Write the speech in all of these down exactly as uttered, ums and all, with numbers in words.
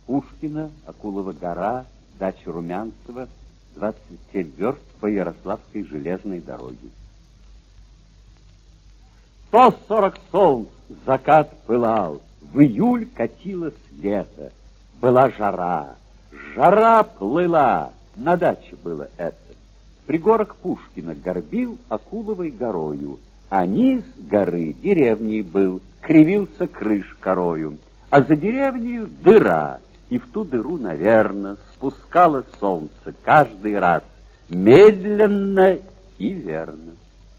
Пушкина, Акулова гора, дача Румянцева, двадцать семь верст по Ярославской железной дороге. Сто сорок солнц закат пылал, в июль катилось лето. Была жара, жара плыла, на даче было это. Пригорок Пушкина горбил Акуловой горою, а низ горы деревней был, кривился крыш корою, а за деревнею дыра, и в ту дыру, наверно, спускало солнце каждый раз, медленно и верно.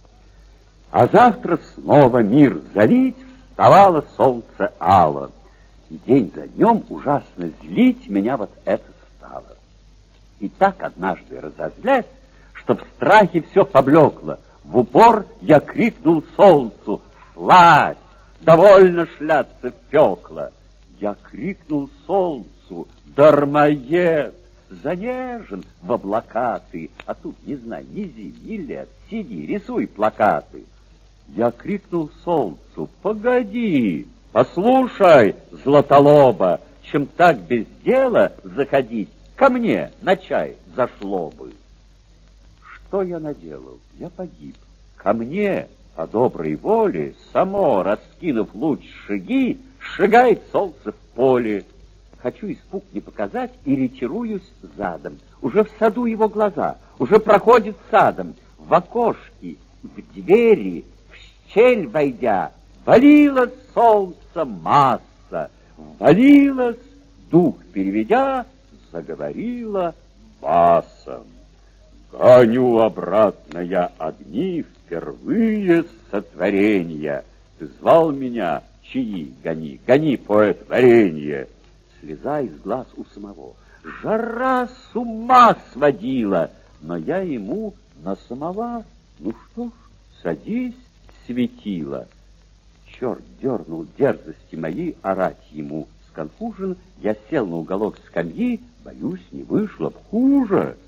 А завтра снова мир залить, вставало солнце ало, и день за днем ужасно злить меня вот это стало. И так однажды разозлясь, чтоб в страхе все поблекло, в упор я крикнул солнцу: «Слазь! Довольно шляться в пекло!» Я крикнул солнцу: «Дармоед! Занежен в облака ты, а тут не знай ни зим, ни лет, сиди, рисуй плакаты!» Я крикнул солнцу: «Погоди, послушай, златолоба, чем так без дела заходить, ко мне на чай зашло бы». Что я наделал? Я погиб. Ко мне, по доброй воле, само, раскинув луч шаги, шагает солнце в поле. Хочу испуг не показать и ретируюсь задом. Уже в саду его глаза, уже проходит садом. В окошки, в двери, в щель войдя, валилось солнце масса, валилось, дух переведя, заговорила басом. Гоню обратно я огни впервые с сотворения. Ты звал меня, чаи гони, гони, поэт, варенье. Слеза из глаз у самого. Жара с ума сводила, но я ему на самовар. Ну что ж, садись, светило. Черт дернул дерзости мои орать ему. Сконфужен, я сел на уголок скамьи, боюсь, не вышло б хуже.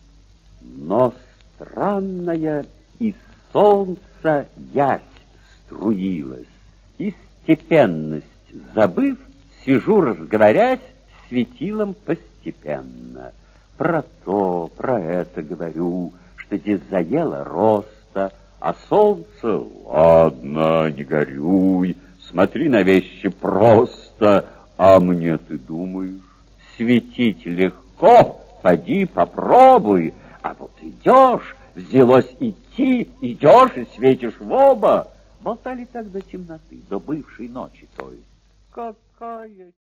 Но странная из солнца явь струилась, и степенность забыв, сижу, разговорясь, светилом постепенно. Про то, про это говорю, что здесь заело роста, а солнце, ладно, не горюй, смотри на вещи просто, а мне, ты думаешь, светить легко, поди попробуй. А вот идешь, взялось идти, идешь и светишь в оба. Болтали так до темноты, до бывшей ночи той. Какая